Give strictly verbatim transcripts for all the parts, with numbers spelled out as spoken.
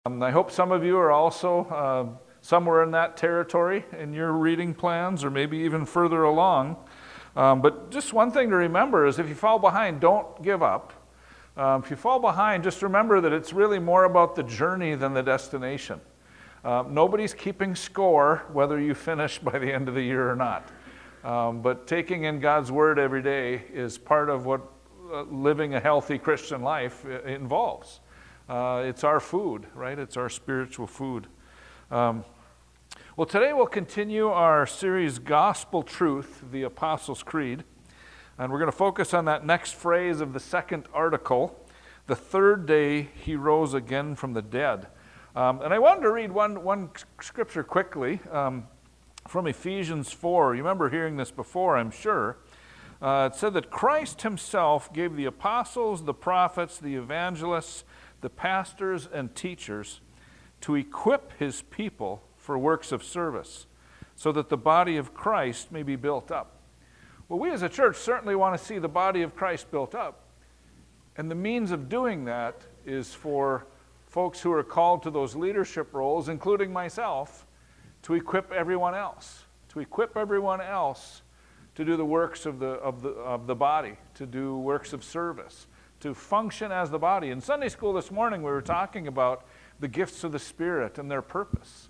Um, I hope some of you are also uh, somewhere in that territory in your reading plans, or maybe even further along. Um, but just one thing to remember is if you fall behind, don't give up. Um, if you fall behind, just remember that it's really more about the journey than the destination. Uh, nobody's keeping score whether you finish by the end of the year or not. Um, but taking in God's Word every day is part of what uh, living a healthy Christian life involves. Uh, it's our food, right? It's our spiritual food. Um, well, today we'll continue our series, Gospel Truth, the Apostles' Creed. And we're going to focus on that next phrase of the second article, the third day he rose again from the dead. Um, and I wanted to read one, one scripture quickly um, from Ephesians four. You remember hearing this before, I'm sure. Uh, it said that Christ himself gave the apostles, the prophets, the evangelists, the pastors and teachers to equip his people for works of service, so that the body of Christ may be built up. Well, we as a church certainly want to see the body of Christ built up. And the means of doing that is for folks who are called to those leadership roles, including myself, to equip everyone else, to equip everyone else to do the works of the, of the, of the body, to do works of service, to function as the body. In Sunday school this morning, we were talking about the gifts of the Spirit and their purpose.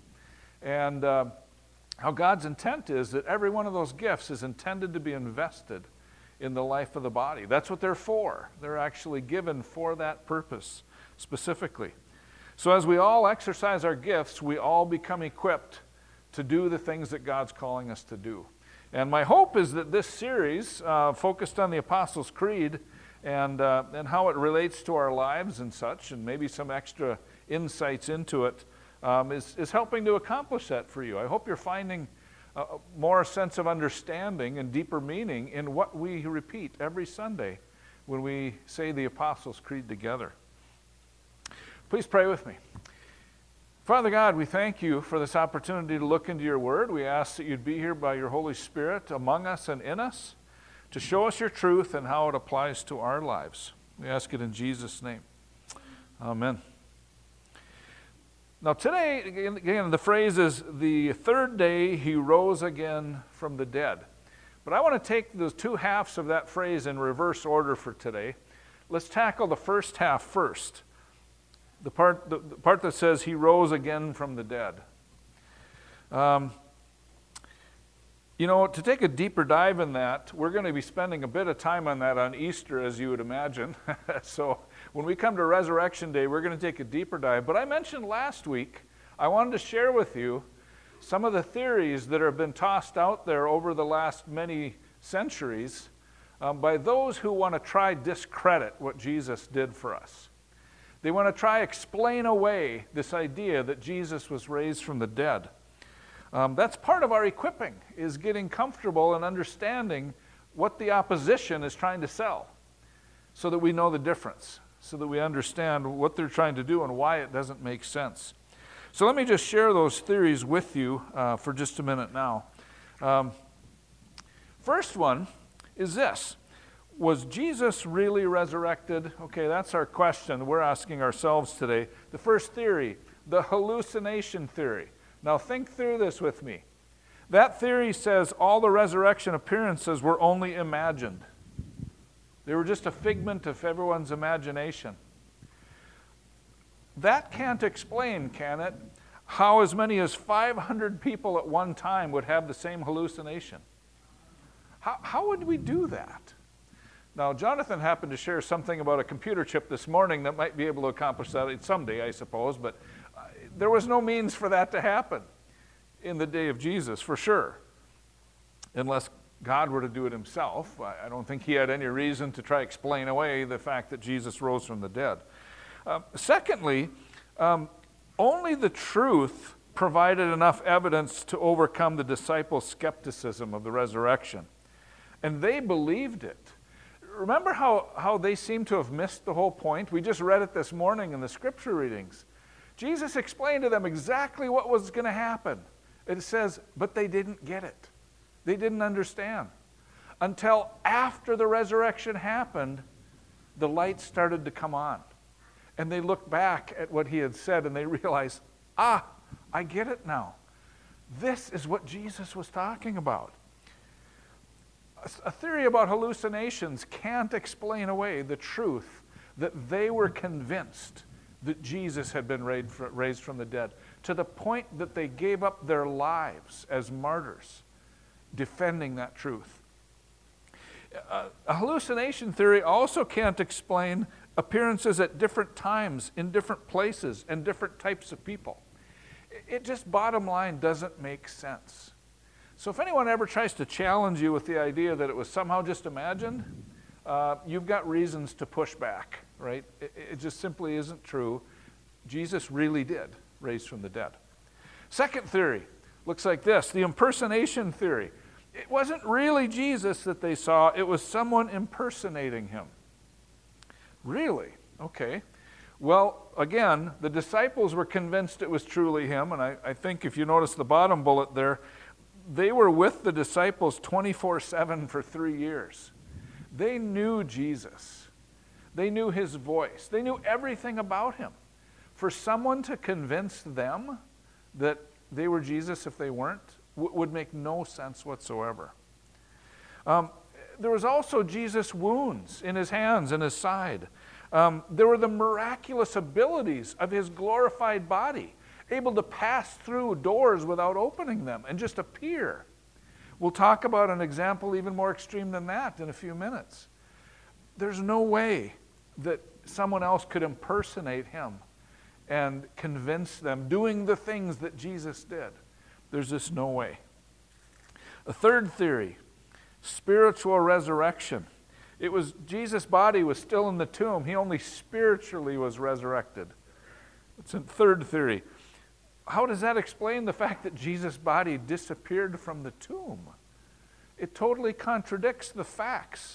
And uh, how God's intent is that every one of those gifts is intended to be invested in the life of the body. That's what they're for. They're actually given for that purpose specifically. So as we all exercise our gifts, we all become equipped to do the things that God's calling us to do. And my hope is that this series, uh, focused on the Apostles' Creed, and uh, and how it relates to our lives and such, and maybe some extra insights into it, um, is, is helping to accomplish that for you. I hope you're finding a more sense of understanding and deeper meaning in what we repeat every Sunday when we say the Apostles' Creed together. Please pray with me. Father God, we thank you for this opportunity to look into your word. We ask that you'd be here by your Holy Spirit among us and in us, to show us your truth and how it applies to our lives. We ask it in Jesus' name. Amen. Now today, again, the phrase is, the third day he rose again from the dead. But I want to take those two halves of that phrase in reverse order for today. Let's tackle the first half first. The part, the, the part that says he rose again from the dead. Um, You know, to take a deeper dive in that, we're going to be spending a bit of time on that on Easter, as you would imagine. So when we come to Resurrection Day, we're going to take a deeper dive. But I mentioned last week, I wanted to share with you some of the theories that have been tossed out there over the last many centuries um, by those who want to try discredit what Jesus did for us. They want to try explain away this idea that Jesus was raised from the dead. Um, that's part of our equipping, is getting comfortable and understanding what the opposition is trying to sell, so that we know the difference, so that we understand what they're trying to do and why it doesn't make sense. So let me just share those theories with you uh, for just a minute now. Um, first one is this. Was Jesus really resurrected? Okay, that's our question we're asking ourselves today. The first theory, the hallucination theory. Now think through this with me. That theory says all the resurrection appearances were only imagined. They were just a figment of everyone's imagination. That can't explain, can it, how as many as five hundred people at one time would have the same hallucination. How, how would we do that? Now, Jonathan happened to share something about a computer chip this morning that might be able to accomplish that someday, I suppose, but there was no means for that to happen in the day of Jesus, for sure. Unless God were to do it himself. I don't think he had any reason to try to explain away the fact that Jesus rose from the dead. Uh, secondly, um, only the truth provided enough evidence to overcome the disciples' skepticism of the resurrection. And they believed it. Remember how, how they seem to have missed the whole point? We just read it this morning in the scripture readings. Jesus explained to them exactly what was going to happen. It says, but they didn't get it. They didn't understand. Until after the resurrection happened, the light started to come on. And they look back at what he had said and they realize, ah, I get it now. This is what Jesus was talking about. A theory about hallucinations can't explain away the truth that they were convinced that Jesus had been raised from the dead, to the point that they gave up their lives as martyrs, defending that truth. A hallucination theory also can't explain appearances at different times, in different places, and different types of people. It just, bottom line, doesn't make sense. So if anyone ever tries to challenge you with the idea that it was somehow just imagined, uh, you've got reasons to push back, right? It, it just simply isn't true. Jesus really did raise from the dead. Second theory looks like this, the impersonation theory. It wasn't really Jesus that they saw, it was someone impersonating him. Really? Okay. Well, again, the disciples were convinced it was truly him, and I, I think if you notice the bottom bullet there, they were with the disciples twenty-four seven for three years. They knew Jesus. They knew his voice. They knew everything about him. For someone to convince them that they were Jesus if they weren't w- would make no sense whatsoever. Um, there was also Jesus' wounds in his hands and his side. Um, there were the miraculous abilities of his glorified body, able to pass through doors without opening them and just appear. We'll talk about an example even more extreme than that in a few minutes. There's no way that someone else could impersonate him and convince them doing the things that Jesus did. There's just no way. A third theory, spiritual resurrection. It was Jesus' body was still in the tomb. He only spiritually was resurrected. It's a third theory. How does that explain the fact that Jesus' body disappeared from the tomb? It totally contradicts the facts.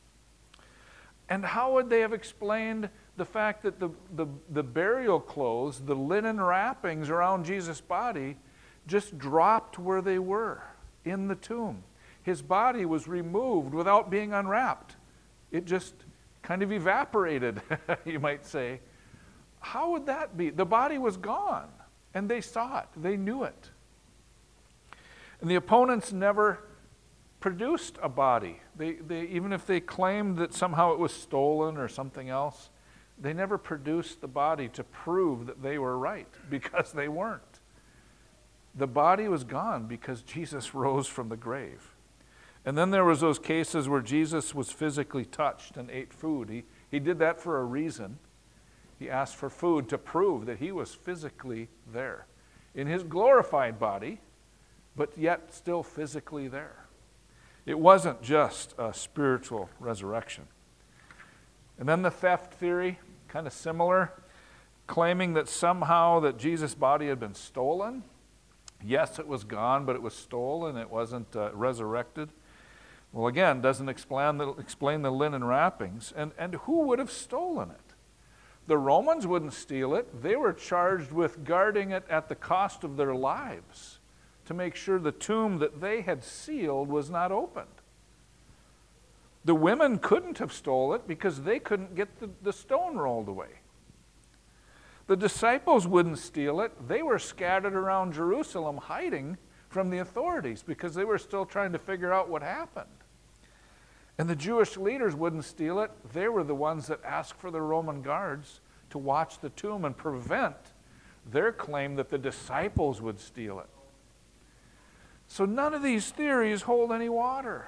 And how would they have explained the fact that the, the, the burial clothes, the linen wrappings around Jesus' body, just dropped where they were in the tomb? His body was removed without being unwrapped. It just kind of evaporated, you might say. How would that be? The body was gone, and they saw it. They knew it. And the opponents never produced a body. They, they, even if they claimed that somehow it was stolen or something else, they never produced the body to prove that they were right, because they weren't. The body was gone because Jesus rose from the grave. And then there was those cases where Jesus was physically touched and ate food. He, he did that for a reason. He asked for food to prove that he was physically there in his glorified body, but yet still physically there. It wasn't just a spiritual resurrection. And then the theft theory, kind of similar, claiming that somehow that Jesus' body had been stolen. Yes, it was gone, but it was stolen. It wasn't uh, resurrected. Well, again, doesn't explain the, explain the linen wrappings. And, and who would have stolen it? The Romans wouldn't steal it. They were charged with guarding it at the cost of their lives to make sure the tomb that they had sealed was not opened. The women couldn't have stole it because they couldn't get the, the stone rolled away. The disciples wouldn't steal it. They were scattered around Jerusalem hiding from the authorities because they were still trying to figure out what happened. And the Jewish leaders wouldn't steal it. They were the ones that asked for the Roman guards to watch the tomb and prevent their claim that the disciples would steal it. So none of these theories hold any water.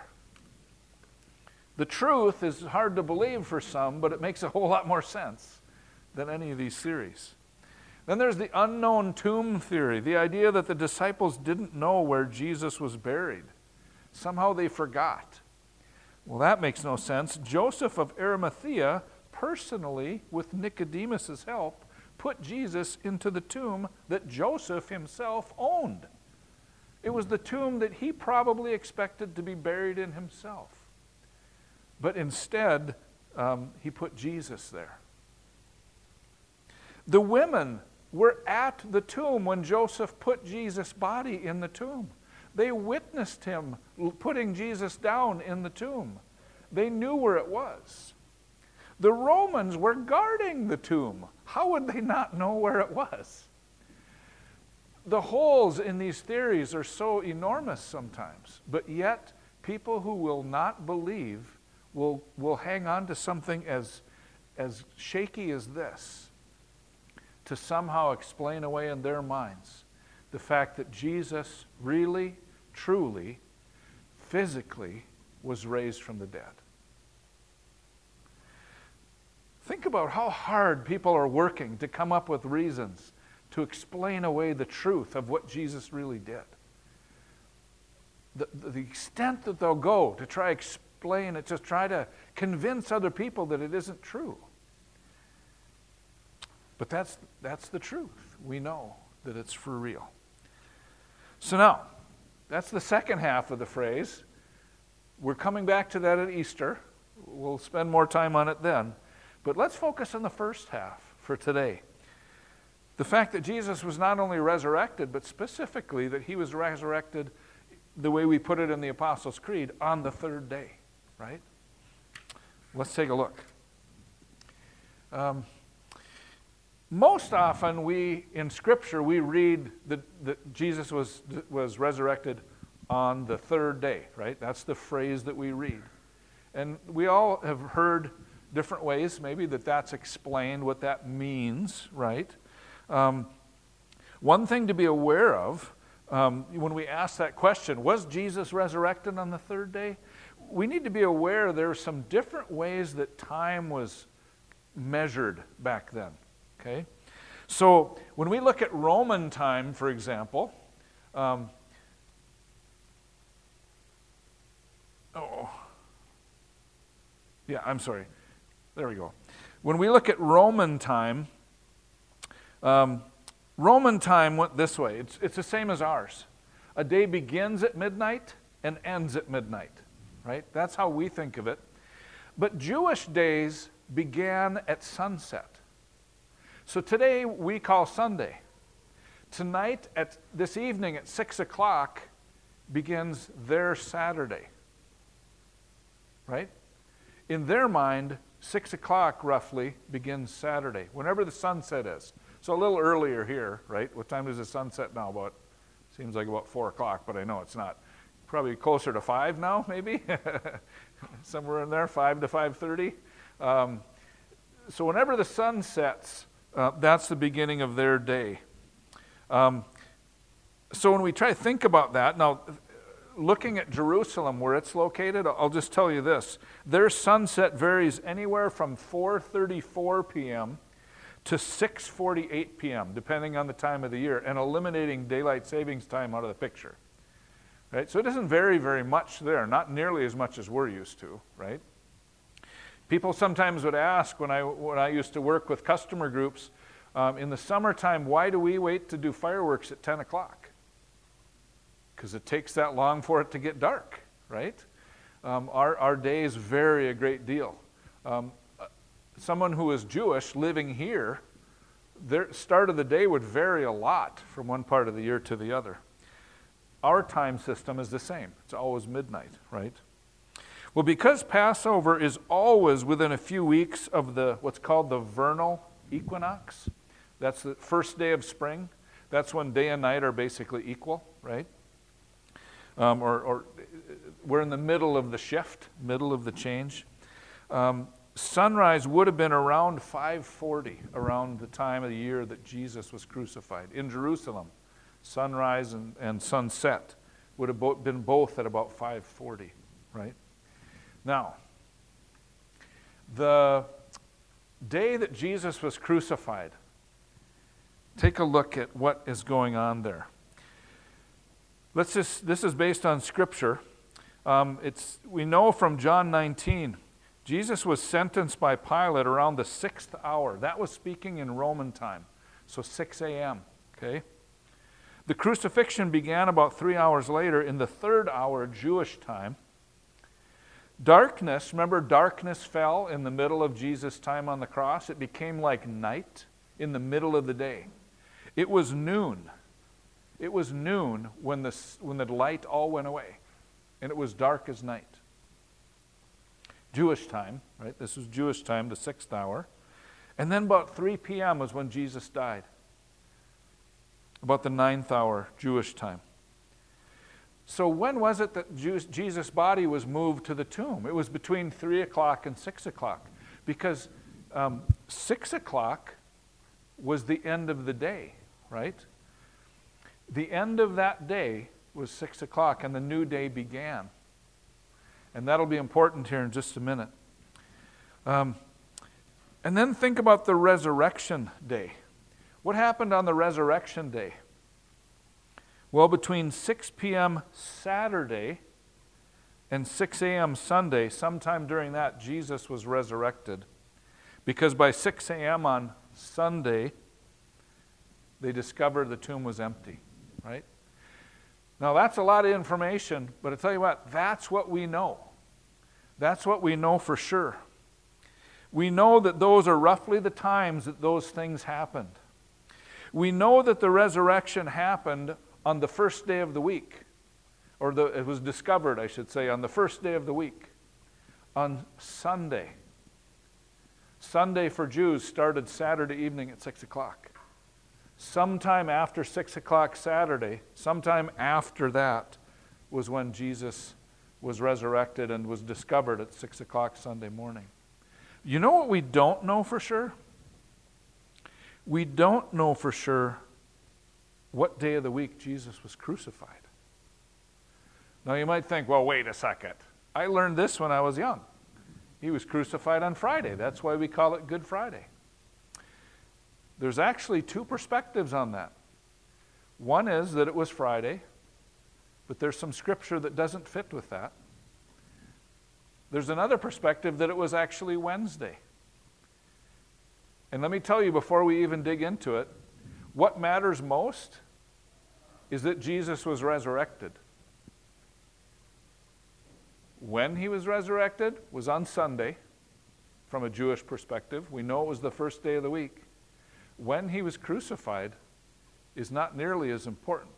The truth is hard to believe for some, but it makes a whole lot more sense than any of these theories. Then there's the unknown tomb theory, the idea that the disciples didn't know where Jesus was buried. Somehow they forgot. Well, that makes no sense. Joseph of Arimathea, personally, with Nicodemus' help, put Jesus into the tomb that Joseph himself owned. It was the tomb that he probably expected to be buried in himself. But instead, um, he put Jesus there. The women were at the tomb when Joseph put Jesus' body in the tomb. They witnessed him putting Jesus down in the tomb. They knew where it was. The Romans were guarding the tomb. How would they not know where it was? The holes in these theories are so enormous sometimes, but yet people who will not believe will, will hang on to something as, as shaky as this to somehow explain away in their minds the fact that Jesus really, truly, physically was raised from the dead. Think about how hard people are working to come up with reasons to explain away the truth of what Jesus really did. The, the extent that they'll go to try to explain it, just try to convince other people that it isn't true. But that's, that's the truth. We know that it's for real. So now, that's the second half of the phrase. We're coming back to that at Easter. We'll spend more time on it then. But let's focus on the first half for today. The fact that Jesus was not only resurrected, but specifically that he was resurrected the way we put it in the Apostles' Creed, on the third day, right? Let's take a look. Um, most often we, in Scripture, we read that, that Jesus was, was resurrected on the third day, right? That's the phrase that we read. And we all have heard different ways, maybe, that that's explained, what that means, right? Um, one thing to be aware of, um, when we ask that question, was Jesus resurrected on the third day? We need to be aware there are some different ways that time was measured back then, okay? So when we look at Roman time, for example, um, oh, yeah, I'm sorry. There we go. When we look at Roman time, um, Roman time went this way. It's, it's the same as ours. A day begins at midnight and ends at midnight, right? That's how we think of it. But Jewish days began at sunset. So today we call Sunday. Tonight, at this evening at six o'clock, begins their Saturday, right? In their mind, six o'clock roughly begins Saturday, whenever the sunset is. So a little earlier here, right? What time does the sunset now? About, seems like about four o'clock, but I know it's not. Probably closer to five now, maybe? Somewhere in there, five to five thirty. Um, so whenever the sun sets, uh, that's the beginning of their day. Um, so when we try to think about that, now, looking at Jerusalem, where it's located, I'll just tell you this. Their sunset varies anywhere from four thirty-four p.m. to six forty-eight p.m., depending on the time of the year, and eliminating daylight savings time out of the picture. Right? So it isn't very, very much there, not nearly as much as we're used to, right? People sometimes would ask when I, when I used to work with customer groups, um, in the summertime, why do we wait to do fireworks at ten o'clock? Because it takes that long for it to get dark, right? Um, our, our days vary a great deal. Um, someone who is Jewish living here, their start of the day would vary a lot from one part of the year to the other. Our time system is the same. It's always midnight, right? Well, because Passover is always within a few weeks of the what's called the vernal equinox, that's the first day of spring. That's when day and night are basically equal, right? Um, or, or we're in the middle of the shift, middle of the change. Um, sunrise would have been around five forty, around the time of the year that Jesus was crucified. In Jerusalem, sunrise and, and sunset would have bo- been both at about five forty, right? Now, the day that Jesus was crucified, take a look at what is going on there. Let's just, this is based on Scripture. Um, it's, we know from John nineteen, Jesus was sentenced by Pilate around the sixth hour. That was speaking in Roman time, so six a.m., okay? The crucifixion began about three hours later in the third hour Jewish time. Darkness, remember darkness fell in the middle of Jesus' time on the cross? It became like night in the middle of the day. It was noon. It was noon when the, when the light all went away, and it was dark as night. Jewish time, right? This was Jewish time, the sixth hour. And then about three p.m. was when Jesus died. About the ninth hour, Jewish time. So when was it that Jesus' body was moved to the tomb? It was between three o'clock and six o'clock. Because um, six o'clock was the end of the day, right? The end of that day was six o'clock, and the new day began. And that'll be important here in just a minute. Um, and then think about the resurrection day. What happened on the resurrection day? Well, between six p.m. Saturday and six a.m. Sunday, sometime during that, Jesus was resurrected. Because by six a.m. on Sunday, they discovered the tomb was empty, right? Now, that's a lot of information, but I tell you what, that's what we know. That's what we know for sure. We know that those are roughly the times that those things happened. We know that the resurrection happened on the first day of the week, or the, it was discovered, I should say, on the first day of the week, on Sunday. Sunday for Jews started Saturday evening at six o'clock. Sometime after six o'clock Saturday, sometime after that was when Jesus was resurrected and was discovered at six o'clock Sunday morning. You know what we don't know for sure? We don't know for sure what day of the week Jesus was crucified. Now you might think, well, wait a second. I learned this when I was young. He was crucified on Friday. That's why we call it Good Friday. There's actually two perspectives on that. One is that it was Friday, but there's some scripture that doesn't fit with that. There's another perspective that it was actually Wednesday. And let me tell you before we even dig into it, what matters most is that Jesus was resurrected. When he was resurrected was on Sunday, from a Jewish perspective. We know it was the first day of the week. When he was crucified is not nearly as important.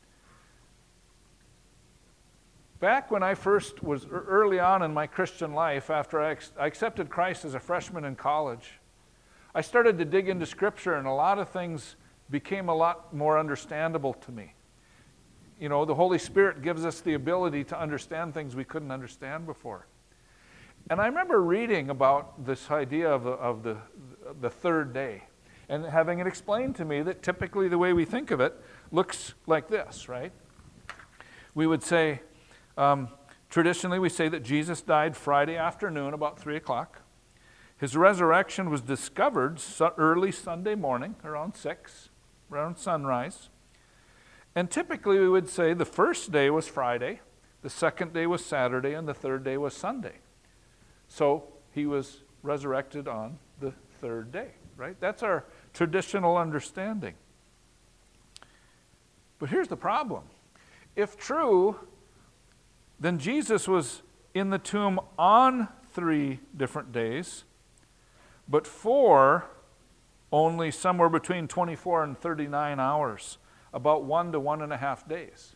Back when I first was early on in my Christian life, after I, I accepted Christ as a freshman in college, I started to dig into Scripture, and a lot of things became a lot more understandable to me. You know, the Holy Spirit gives us the ability to understand things we couldn't understand before. And I remember reading about this idea of the, of the, the third day, and having it explained to me that typically the way we think of it looks like this, right? We would say, um, traditionally we say that Jesus died Friday afternoon about three o'clock. His resurrection was discovered early Sunday morning, around six, around sunrise. And typically we would say the first day was Friday, the second day was Saturday, and the third day was Sunday. So he was resurrected on the third day, right? That's our traditional understanding. But here's the problem. If true, then Jesus was in the tomb on three different days, but for only somewhere between twenty-four and thirty-nine hours, about one to one and a half days.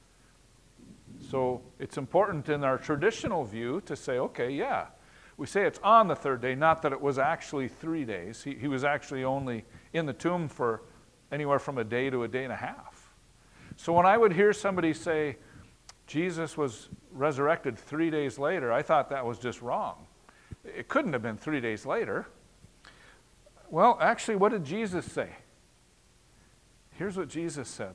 So it's important in our traditional view to say, okay, yeah, we say it's on the third day, not that it was actually three days. He, he was actually only in the tomb for anywhere from a day to a day and a half. So when I would hear somebody say, Jesus was resurrected three days later, I thought that was just wrong. It couldn't have been three days later. Well, actually, what did Jesus say? Here's what Jesus said.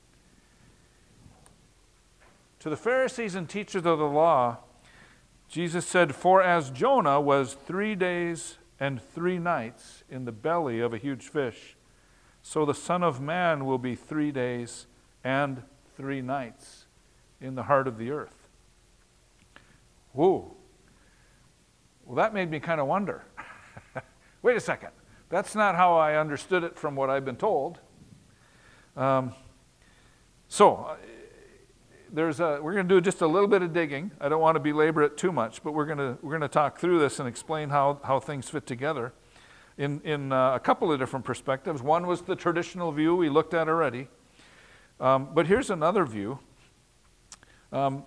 To the Pharisees and teachers of the law, Jesus said, "For as Jonah was three days and three nights in the belly of a huge fish, so the Son of Man will be three days and three nights in the heart of the earth." Whoa. Well, that made me kind of wonder. Wait a second. That's not how I understood it from what I've been told. Um, so, uh, there's a, we're going to do just a little bit of digging. I don't want to belabor it too much, but we're going to we're going to talk through this and explain how, how things fit together in, in uh, a couple of different perspectives. One was the traditional view we looked at already. Um, but here's another view. Um,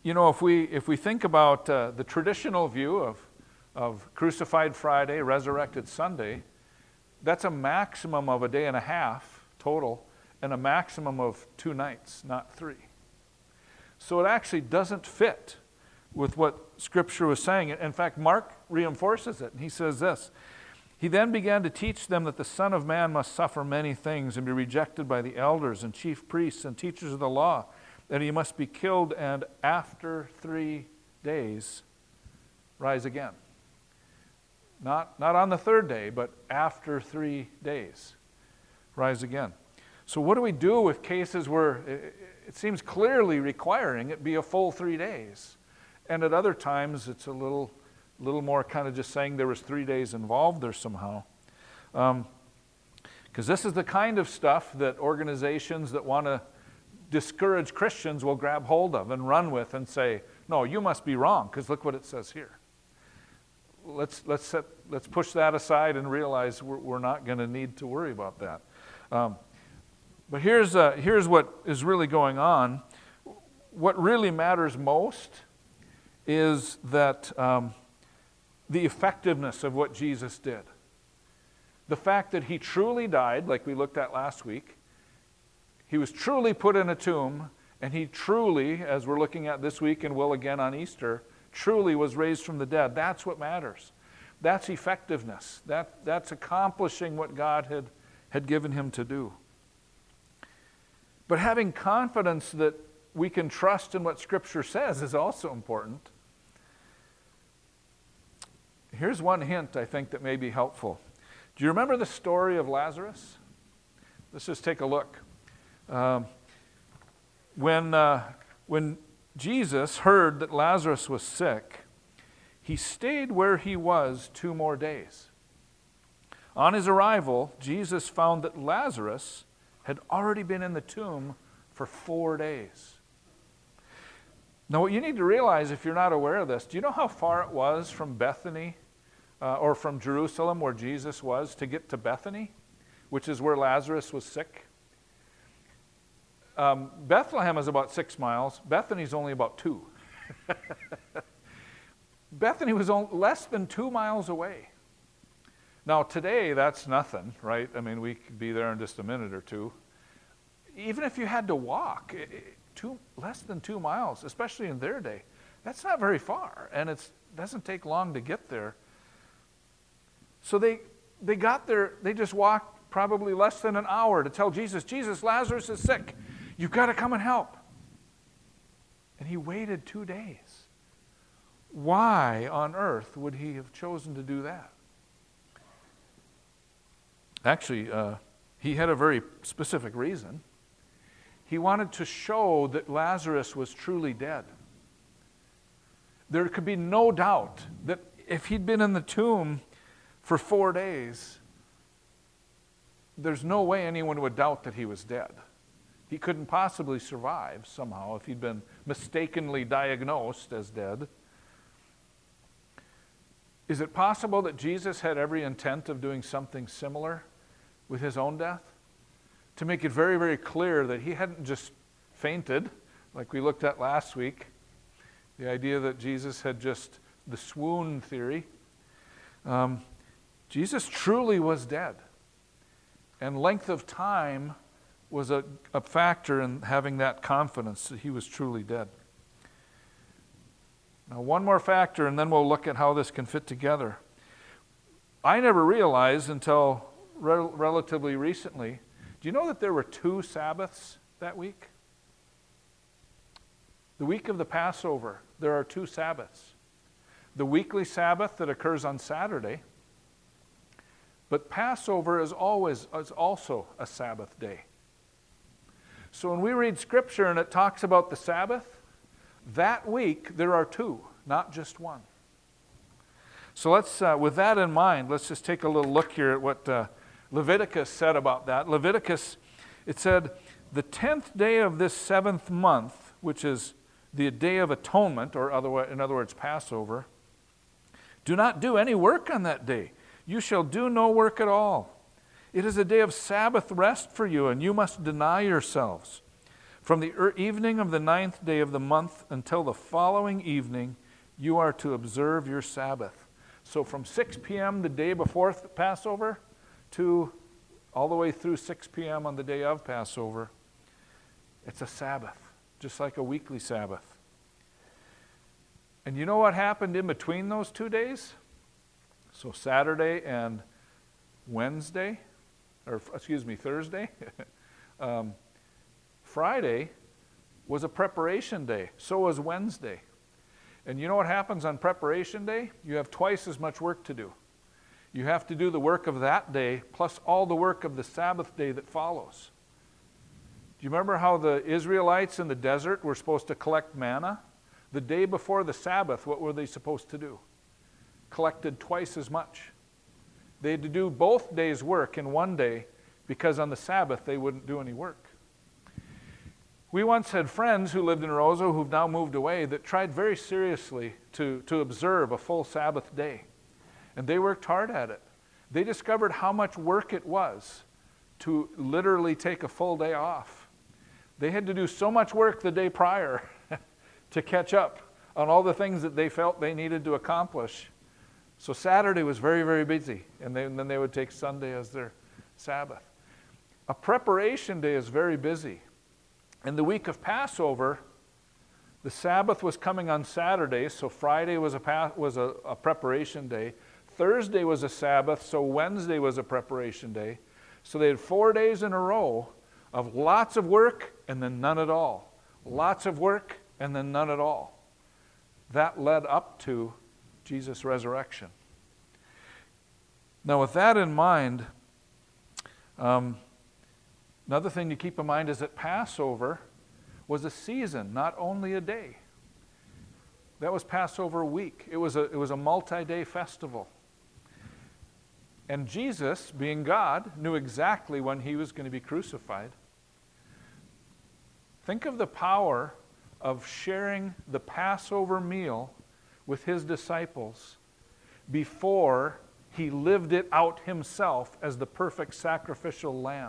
you know, if we if we think about uh, the traditional view of of crucified Friday, resurrected Sunday, that's a maximum of a day and a half total, and a maximum of two nights, not three. So it actually doesn't fit with what Scripture was saying. In fact, Mark reinforces it, and he says this: he then began to teach them that the Son of Man must suffer many things and be rejected by the elders and chief priests and teachers of the law, that he must be killed and after three days rise again. Not, not on the third day, but after three days rise again. So what do we do with cases where it, it seems clearly requiring it be a full three days? And at other times it's a little, little more kind of just saying there was three days involved there somehow. Um, because this is the kind of stuff that organizations that want to discourage Christians will grab hold of and run with and say, no, you must be wrong, because look what it says here. Let's, let's, set, let's push that aside and realize we're, we're not going to need to worry about that. Um, but here's, uh, here's what is really going on. What really matters most is that um, the effectiveness of what Jesus did. The fact that he truly died, like we looked at last week. He was truly put in a tomb, and he truly, as we're looking at this week and will again on Easter, truly was raised from the dead. That's what matters. That's effectiveness. That, that's accomplishing what God had, had given him to do. But having confidence that we can trust in what Scripture says is also important. Here's one hint I think that may be helpful. Do you remember the story of Lazarus? Let's just take a look. Um, when, uh, when Jesus heard that Lazarus was sick, he stayed where he was two more days. On his arrival, Jesus found that Lazarus had already been in the tomb for four days. Now, what you need to realize, if you're not aware of this, do you know how far it was from Bethany uh, or from Jerusalem, where Jesus was, to get to Bethany, which is where Lazarus was sick? Um, Bethlehem is about six miles. Bethany's only about two. Bethany was only less than two miles away. Now, today, that's nothing, right? I mean, we could be there in just a minute or two. Even if you had to walk, it, it, two, less than two miles, especially in their day, that's not very far, and it doesn't take long to get there. So they, they got there, they just walked probably less than an hour to tell Jesus, Jesus, Lazarus is sick. You've got to come and help. And he waited two days. Why on earth would he have chosen to do that? Actually, uh, he had a very specific reason. He wanted to show that Lazarus was truly dead. There could be no doubt that if he'd been in the tomb for four days, there's no way anyone would doubt that he was dead. He couldn't possibly survive somehow if he'd been mistakenly diagnosed as dead. Is it possible that Jesus had every intent of doing something similar with his own death? To make it very, very clear that he hadn't just fainted, like we looked at last week. The idea that Jesus had just, the swoon theory. Um, Jesus truly was dead. And length of time was a, a factor in having that confidence that he was truly dead. Now, one more factor, and then we'll look at how this can fit together. I never realized until re- relatively recently, do you know that there were two Sabbaths that week? The week of the Passover, there are two Sabbaths. The weekly Sabbath that occurs on Saturday, but Passover is always is also a Sabbath day. So when we read Scripture and it talks about the Sabbath, that week there are two, not just one. So let's, uh, with that in mind, let's just take a little look here at what uh, Leviticus said about that. Leviticus, it said, the tenth day of this seventh month, which is the Day of Atonement, or other, in other words, Passover, do not do any work on that day. You shall do no work at all. It is a day of Sabbath rest for you, and you must deny yourselves. From the er- evening of the ninth day of the month until the following evening, you are to observe your Sabbath. So from six p.m. the day before Passover to all the way through six p.m. on the day of Passover, it's a Sabbath, just like a weekly Sabbath. And you know what happened in between those two days? So Saturday and Wednesday, or excuse me, Thursday, um, Friday was a preparation day. So was Wednesday. And you know what happens on preparation day? You have twice as much work to do. You have to do the work of that day plus all the work of the Sabbath day that follows. Do you remember how the Israelites in the desert were supposed to collect manna? The day before the Sabbath, what were they supposed to do? Collected twice as much. They had to do both days' work in one day because on the Sabbath they wouldn't do any work. We once had friends who lived in Roseau who've now moved away that tried very seriously to, to observe a full Sabbath day. And they worked hard at it. They discovered how much work it was to literally take a full day off. They had to do so much work the day prior to catch up on all the things that they felt they needed to accomplish. So Saturday was very, very busy, and, they, and then they would take Sunday as their Sabbath. A preparation day is very busy. In the week of Passover, the Sabbath was coming on Saturday, so Friday was a, was a, a preparation day. Thursday was a Sabbath, so Wednesday was a preparation day. So they had four days in a row of lots of work and then none at all. Lots of work and then none at all. That led up to Jesus' resurrection. Now with that in mind, um, another thing to keep in mind is that Passover was a season, not only a day. That was Passover week. It was a, it was a multi-day festival. And Jesus, being God, knew exactly when he was going to be crucified. Think of the power of sharing the Passover meal with his disciples before he lived it out himself as the perfect sacrificial lamb.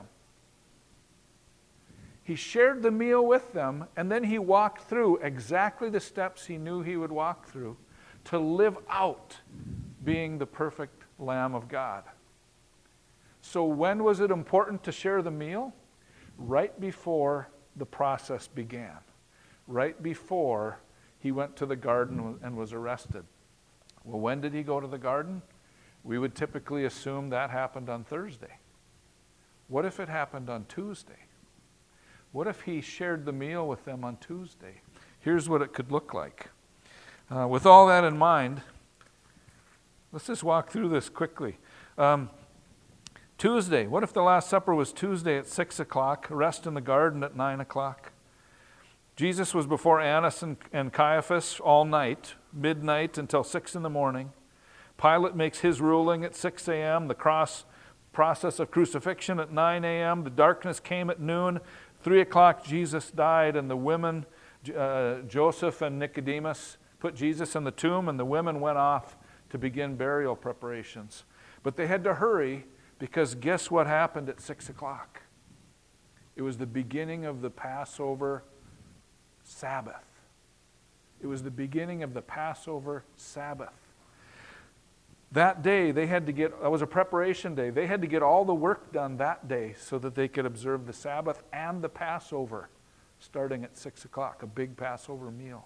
He shared the meal with them, and then he walked through exactly the steps he knew he would walk through to live out being the perfect Lamb of God. So when was it important to share the meal? Right before the process began. Right before he went to the garden and was arrested. Well, when did he go to the garden? We would typically assume that happened on Thursday. What if it happened on Tuesday? What if he shared the meal with them on Tuesday? Here's what it could look like. Uh, with all that in mind, let's just walk through this quickly. Um, Tuesday, what if the Last Supper was Tuesday at six o'clock, rest in the garden at nine o'clock? Jesus was before Annas and, and Caiaphas all night, midnight until six in the morning. Pilate makes his ruling at six a.m., the cross process of crucifixion at nine a.m., the darkness came at noon, three o'clock Jesus died, and the women, uh, Joseph and Nicodemus, put Jesus in the tomb, and the women went off to begin burial preparations. But they had to hurry because guess what happened at six o'clock? It was the beginning of the Passover Sabbath. It was the beginning of the Passover Sabbath. That day, they had to get, that was a preparation day. They had to get all the work done that day so that they could observe the Sabbath and the Passover starting at six o'clock, a big Passover meal.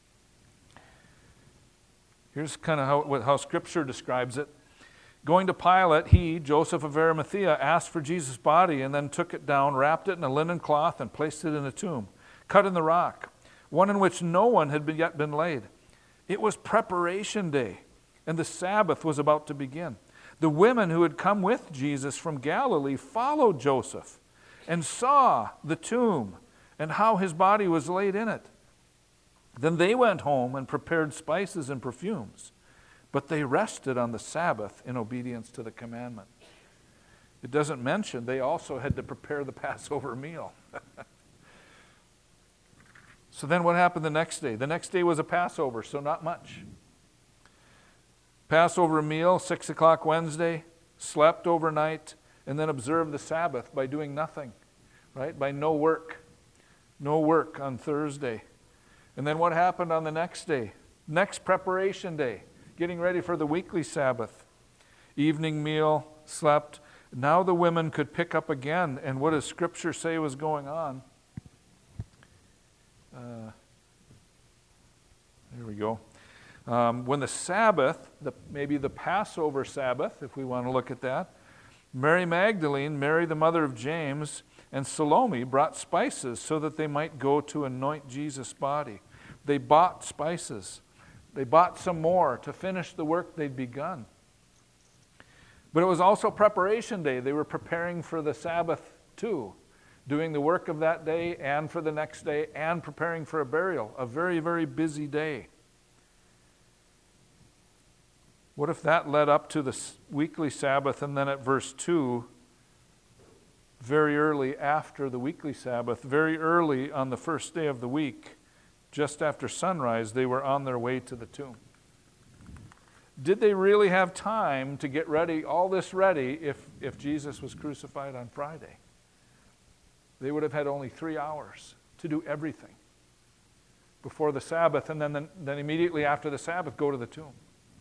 Here's kind of how, how Scripture describes it. Going to Pilate, he, Joseph of Arimathea, asked for Jesus' body and then took it down, wrapped it in a linen cloth, and placed it in a tomb, cut in the rock, one in which no one had been yet been laid. It was preparation day, and the Sabbath was about to begin. The women who had come with Jesus from Galilee followed Joseph and saw the tomb and how his body was laid in it. Then they went home and prepared spices and perfumes, but they rested on the Sabbath in obedience to the commandment. It doesn't mention they also had to prepare the Passover meal. So then what happened the next day? The next day was a Passover, so not much. Passover meal, six o'clock Wednesday, slept overnight, and then observed the Sabbath by doing nothing, right? By no work. No work on Thursday. And then what happened on the next day? Next preparation day, getting ready for the weekly Sabbath. Evening meal, slept. Now the women could pick up again. And what does Scripture say was going on? Uh, there we go. Um, when the Sabbath, the, maybe the Passover Sabbath, if we want to look at that, Mary Magdalene, Mary the mother of James, and Salome brought spices so that they might go to anoint Jesus' body. They bought spices. They bought some more to finish the work they'd begun. But it was also preparation day. They were preparing for the Sabbath too, doing the work of that day and for the next day and preparing for a burial. A very, very busy day. What if that led up to the weekly Sabbath, and then at verse two, very early after the weekly Sabbath, very early on the first day of the week, just after sunrise, they were on their way to the tomb? Did they really have time to get ready, all this ready, if, if Jesus was crucified on Friday? They would have had only three hours to do everything before the Sabbath, and then, then immediately after the Sabbath, go to the tomb.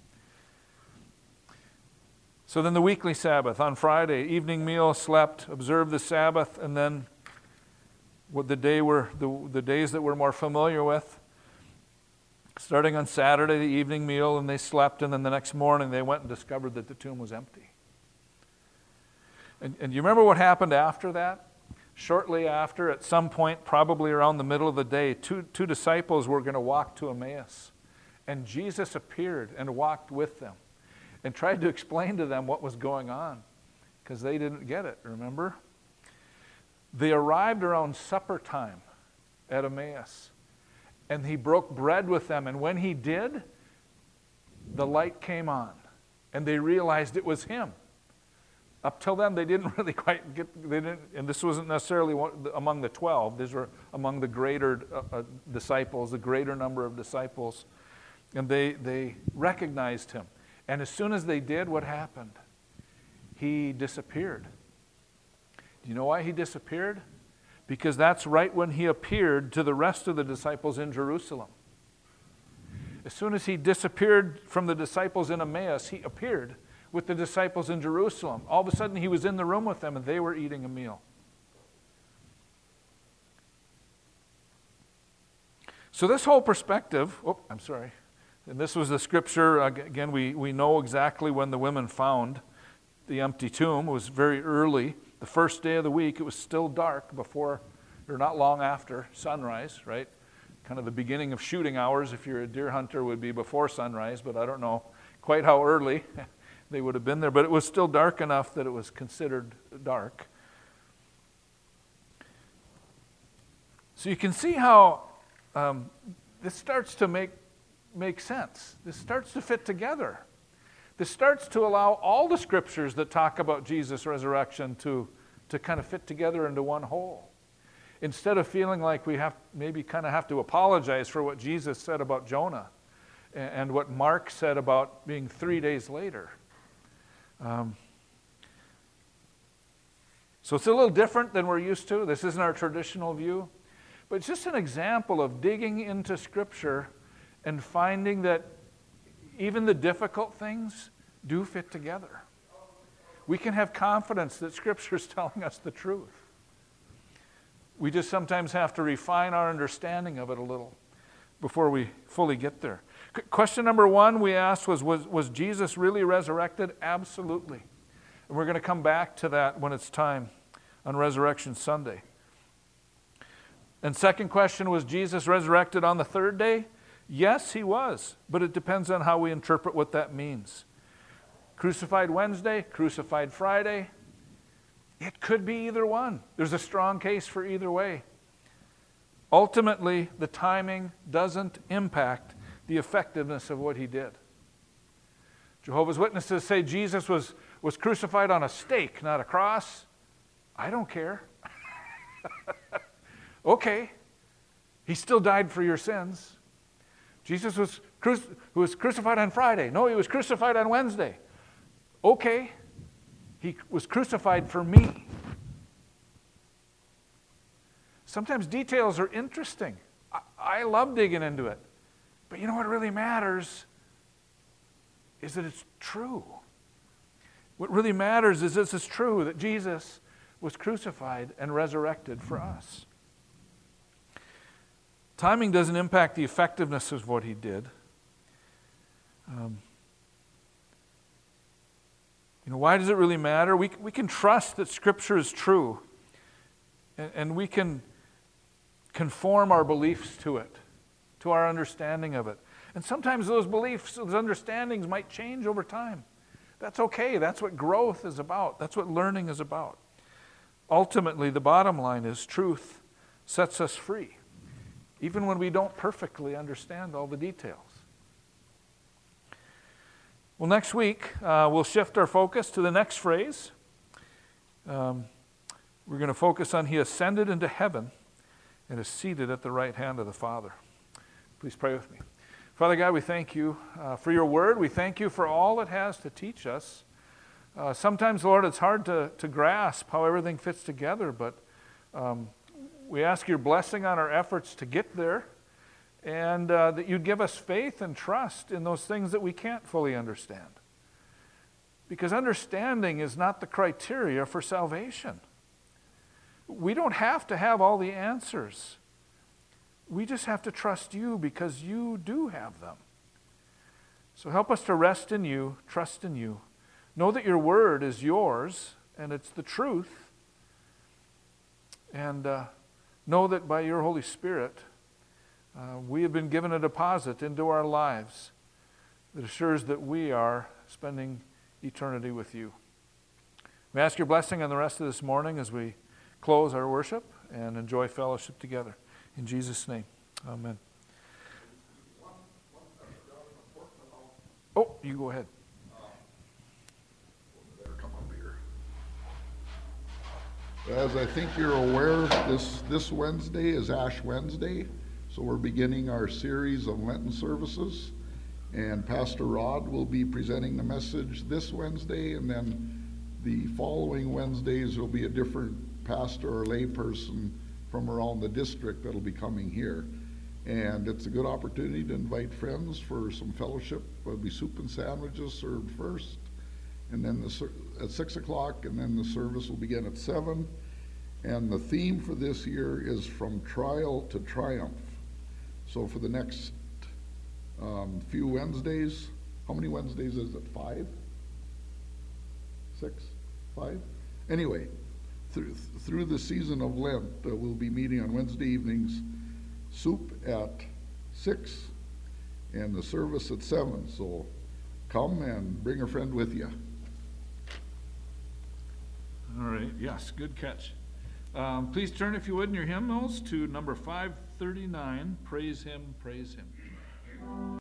So then the weekly Sabbath on Friday, evening meal, slept, observed the Sabbath, and then what the day were the, the days that we're more familiar with. Starting on Saturday, the evening meal, and they slept, and then the next morning they went and discovered that the tomb was empty. And, and you remember what happened after that? Shortly after, at some point, probably around the middle of the day, two, two disciples were going to walk to Emmaus. And Jesus appeared and walked with them and tried to explain to them what was going on, because they didn't get it, remember? They arrived around supper time at Emmaus, and he broke bread with them, and when he did, the light came on, and they realized it was him. Up till then, they didn't really quite get, they didn't, and this wasn't necessarily one, among the twelve, these were among the greater uh, uh, disciples, the greater number of disciples, and they, they recognized him. And as soon as they did, what happened? He disappeared. Do you know why he disappeared? Because that's right when he appeared to the rest of the disciples in Jerusalem. As soon as he disappeared from the disciples in Emmaus, he appeared with the disciples in Jerusalem. All of a sudden, he was in the room with them, and they were eating a meal. So this whole perspective, oh, I'm sorry. And this was the scripture, again, we, we know exactly when the women found the empty tomb. It was very early, the first day of the week. It was still dark before, or not long after sunrise, right? Kind of the beginning of shooting hours, if you're a deer hunter, would be before sunrise, but I don't know quite how early they would have been there. But it was still dark enough that it was considered dark. So you can see how um, this starts to make make sense. This starts to fit together. This starts to allow all the scriptures that talk about Jesus' resurrection to, to kind of fit together into one whole. Instead of feeling like we have maybe kind of have to apologize for what Jesus said about Jonah and, and what Mark said about being three days later. Um, so it's a little different than we're used to. This isn't our traditional view. But it's just an example of digging into Scripture and finding that even the difficult things do fit together. We can have confidence that Scripture is telling us the truth. We just sometimes have to refine our understanding of it a little before we fully get there. Qu- question number one we asked was, was, was Jesus really resurrected? Absolutely. And we're going to come back to that when it's time on Resurrection Sunday. And second question, was Jesus resurrected on the third day? Yes, he was, but it depends on how we interpret what that means. Crucified Wednesday, crucified Friday, it could be either one. There's a strong case for either way. Ultimately, the timing doesn't impact the effectiveness of what he did. Jehovah's Witnesses say Jesus was, was crucified on a stake, not a cross. I don't care. Okay, he still died for your sins. Jesus was, cru- was crucified on Friday. No, he was crucified on Wednesday. Okay, he was crucified for me. Sometimes details are interesting. I, I love digging into it. But you know what really matters is that it's true. What really matters is this is true, that Jesus was crucified and resurrected for us. Timing doesn't impact the effectiveness of what he did. Um, you know, why does it really matter? We, we can trust that Scripture is true, and, and we can conform our beliefs to it, to our understanding of it. And sometimes those beliefs, those understandings might change over time. That's okay. That's what growth is about. That's what learning is about. Ultimately, the bottom line is truth sets us free, even when we don't perfectly understand all the details. Well, next week, uh, we'll shift our focus to the next phrase. Um, we're going to focus on he ascended into heaven and is seated at the right hand of the Father. Please pray with me. Father God, we thank you uh, for your word. We thank you for all it has to teach us. Uh, sometimes, Lord, it's hard to, to grasp how everything fits together, but um, we ask your blessing on our efforts to get there, and uh, that you'd give us faith and trust in those things that we can't fully understand. Because understanding is not the criteria for salvation. We don't have to have all the answers. We just have to trust you because you do have them. So help us to rest in you, trust in you. Know that your word is yours and it's the truth. And uh, know that by your Holy Spirit, uh, we have been given a deposit into our lives that assures that we are spending eternity with you. We ask your blessing on the rest of this morning as we close our worship and enjoy fellowship together. In Jesus' name, amen. Oh, you go ahead. As I think you're aware, this, this Wednesday is Ash Wednesday, so we're beginning our series of Lenten services, and Pastor Rod will be presenting the message this Wednesday, and then the following Wednesdays will be a different pastor or layperson from around the district that'll be coming here. And it's a good opportunity to invite friends for some fellowship. There'll be soup and sandwiches served first, and then the at six o'clock, and then the service will begin at seven. And the theme for this year is From Trial to Triumph. So for the next um, few Wednesdays, how many Wednesdays is it? Five? Six? Five? Anyway, through, through the season of Lent, uh, we'll be meeting on Wednesday evenings, soup at six, and the service at seven. So come and bring a friend with you. All right, yes, good catch. Um, please turn, if you would, in your hymnals to number five thirty-nine, Praise Him, Praise Him.